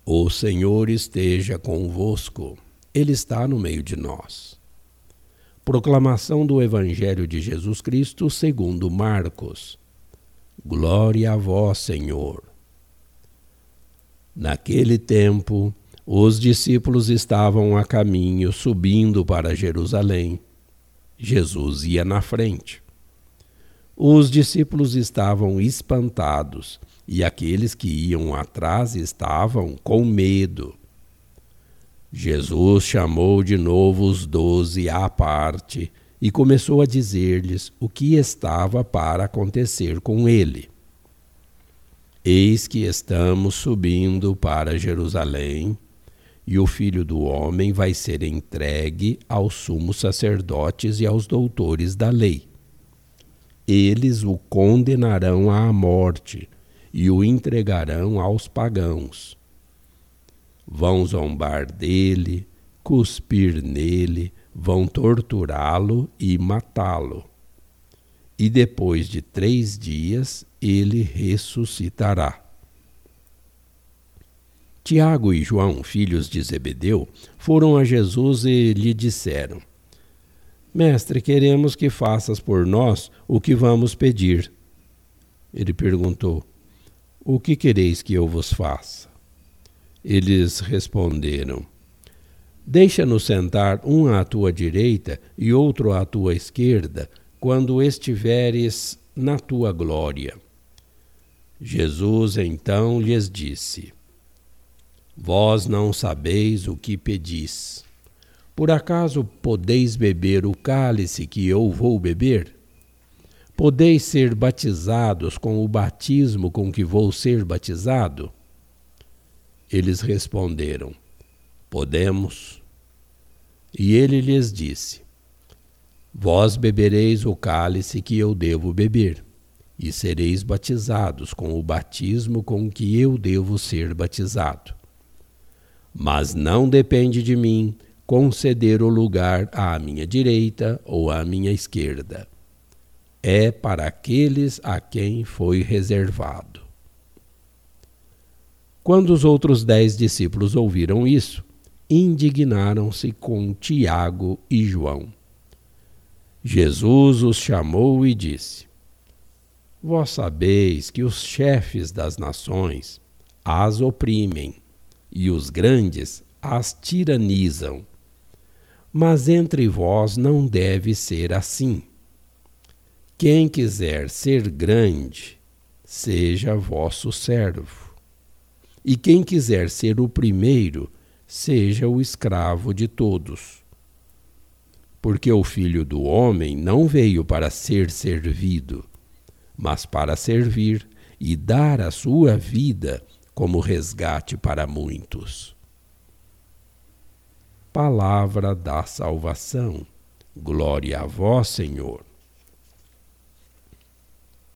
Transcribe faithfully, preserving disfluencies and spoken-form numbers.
O Senhor esteja convosco, Ele está no meio de nós. Proclamação do Evangelho de Jesus Cristo segundo Marcos. Glória a vós, Senhor. Naquele tempo, os discípulos estavam a caminho, subindo para Jerusalém. Jesus ia na frente. Os discípulos estavam espantados, e aqueles que iam atrás estavam com medo. Jesus chamou de novo os doze à parte e começou a dizer-lhes o que estava para acontecer com ele. Eis que estamos subindo para Jerusalém, e o Filho do Homem vai ser entregue aos sumos sacerdotes e aos doutores da lei. Eles o condenarão à morte e o entregarão aos pagãos. Vão zombar dele, cuspir nele, vão torturá-lo e matá-lo. E depois de três dias ele ressuscitará. Tiago e João, filhos de Zebedeu, foram a Jesus e lhe disseram: Mestre, queremos que faças por nós o que vamos pedir. Ele perguntou: O que quereis que eu vos faça? Eles responderam: Deixa-nos sentar um à tua direita e outro à tua esquerda, quando estiveres na tua glória. Jesus então lhes disse: Vós não sabeis o que pedis. Por acaso podeis beber o cálice que eu vou beber? Podeis ser batizados com o batismo com que vou ser batizado? Eles responderam: Podemos. E ele lhes disse: Vós bebereis o cálice que eu devo beber, e sereis batizados com o batismo com que eu devo ser batizado. Mas não depende de mim conceder o lugar à minha direita ou à minha esquerda. É para aqueles a quem foi reservado. Quando os outros dez discípulos ouviram isso, indignaram-se com Tiago e João. Jesus os chamou e disse: Vós sabeis que os chefes das nações as oprimem, e os grandes as tiranizam. Mas entre vós não deve ser assim. Quem quiser ser grande, seja vosso servo. E quem quiser ser o primeiro, seja o escravo de todos. Porque o Filho do Homem não veio para ser servido, mas para servir e dar a sua vida como resgate para muitos. Palavra da salvação. Glória a vós, Senhor.